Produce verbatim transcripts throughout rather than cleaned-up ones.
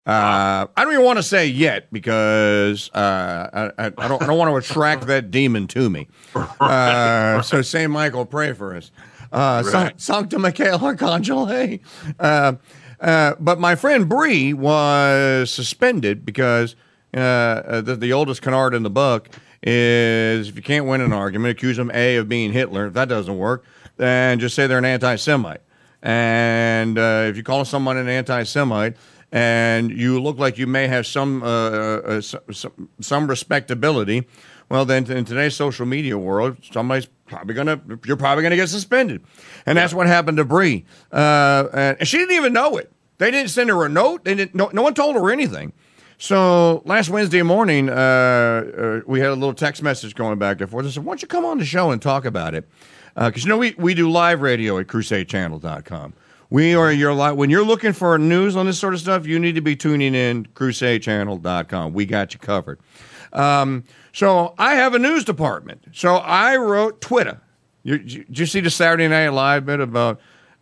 Uh, I don't even want to say yet because uh, I, I, I don't I don't want to attract that demon to me. Uh, so Saint Michael, pray for us. Uh, right. Sancta Michael Arcangelo. Uh, uh, but my friend Bree was suspended because uh, the, the oldest canard in the book is if you can't win an argument, accuse them A of being Hitler. If that doesn't work, then just say they're an anti-Semite. And uh, if you call someone an anti-Semite, and you look like you may have some uh, uh, some, some respectability, well, then in today's social media world, somebody's probably gonna you're probably gonna get suspended, and yeah. That's what happened to Bree. Uh, and she didn't even know it. They didn't send her a note. They didn't. No, no one told her anything. So last Wednesday morning, uh, uh, we had a little text message going back and forth. I said, "Why don't you come on the show and talk about it?" Because uh, you know we we do live radio at crusade channel dot com. We are your li- when you're looking for news on this sort of stuff, you need to be tuning in crusade channel dot com. We got you covered. Um, so I have a news department. So I wrote Twitter. You, you, did you see the Saturday Night Live bit about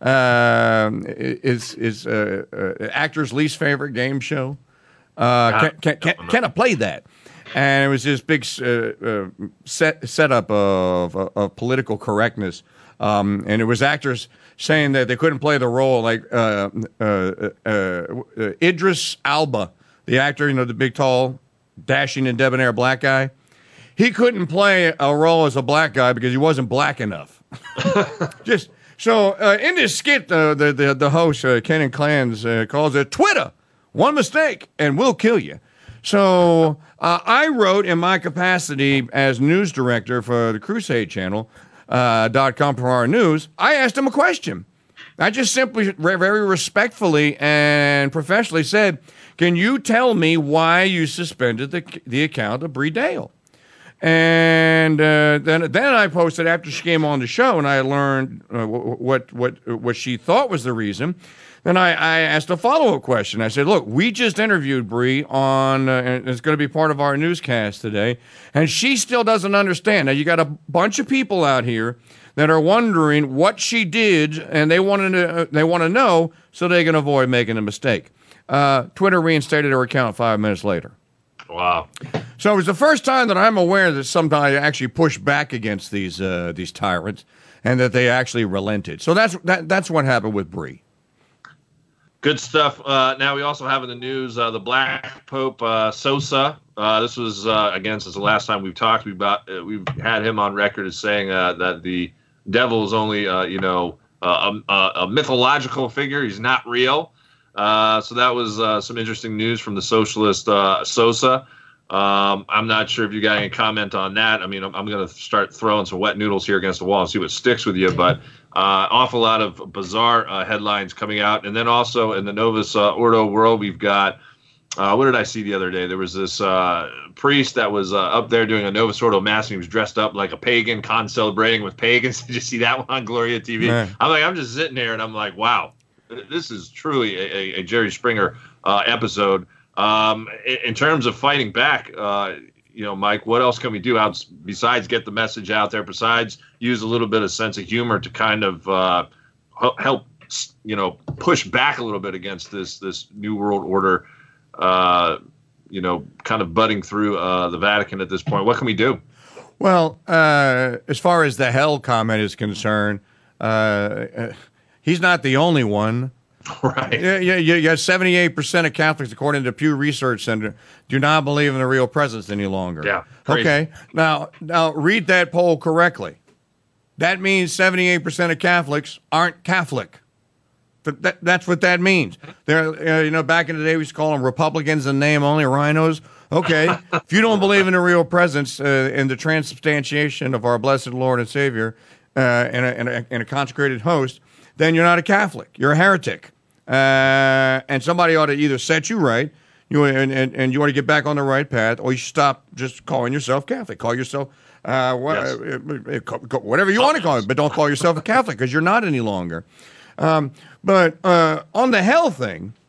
uh, is is uh, uh, actor's least favorite game show? Uh, can, can, can, can I play that? And it was this big uh, uh, set setup of, of political correctness, um, and it was actors saying that they couldn't play the role, like uh, uh, uh, uh, Idris Elba, the actor, you know, the big, tall, dashing and debonair black guy. He couldn't play a role as a black guy because he wasn't black enough. Just so uh, in this skit, uh, the, the the host uh, Kenan Clans uh, calls it Twitter. One mistake and we'll kill you. So uh, I wrote in my capacity as news director for the Crusade Channel. Uh, dot com for our news, I asked him a question. I just simply, very respectfully and professionally said, can you tell me why you suspended the the account of Bree Dail? And uh, then then I posted after she came on the show and I learned uh, what, what, what she thought was the reason. Then I, I asked a follow-up question. I said, look, we just interviewed Bree on, uh, and it's going to be part of our newscast today, and she still doesn't understand. Now, you got a bunch of people out here that are wondering what she did, and they want to uh, they want to know so they can avoid making a mistake. Uh, Twitter reinstated her account five minutes later. Wow. So it was the first time that I'm aware that somebody actually pushed back against these uh, these tyrants, and that they actually relented. So that's that, that's what happened with Bree. Good stuff. Uh, now we also have in the news uh, the Black Pope uh, Sosa. Uh, this was uh, again since the last time we've talked. We've about uh, we've had him on record as saying uh, that the devil is only uh, you know uh, a, a mythological figure. He's not real. Uh, so that was uh, some interesting news from the socialist uh, Sosa. Um, I'm not sure if you got any comment on that. I mean, I'm, I'm going to start throwing some wet noodles here against the wall and see what sticks with you. But uh, awful lot of bizarre uh, headlines coming out. And then also in the Novus uh, Ordo world, we've got, uh, what did I see the other day? There was this uh, priest that was uh, up there doing a Novus Ordo mass, and he was dressed up like a pagan, con-celebrating with pagans. Did you see that one on Gloria T V? Man. I'm like, I'm just sitting here, and I'm like, wow, this is truly a, a, a Jerry Springer uh, episode. Um, in, in terms of fighting back, uh, you know, Mike, what else can we do out besides get the message out there? Besides use a little bit of sense of humor to kind of uh, help, you know, push back a little bit against this this new world order, uh, you know, kind of budding through uh, the Vatican at this point. What can we do? Well, uh, as far as the hell comment is concerned, uh, he's not the only one. Right. Yeah, yeah, you got seventy-eight percent of Catholics, according to Pew Research Center, do not believe in the real presence any longer. Yeah. Crazy. Okay. Now, now read that poll correctly. That means seventy-eight percent of Catholics aren't Catholic. But that, that's what that means. They're, uh, you know, back in the day, we used to call them Republicans and name only rhinos. Okay. If you don't believe in the real presence uh, and the transubstantiation of our blessed Lord and Savior uh, and, a, and, a, and a consecrated host, then you're not a Catholic. You're a heretic. Uh, and somebody ought to either set you right, you and, and, and you want to get back on the right path, or you stop just calling yourself Catholic. Call yourself uh, what, yes. uh, whatever you want to call it, but don't call yourself a Catholic because you're not any longer. Um, but uh, on the hell thing,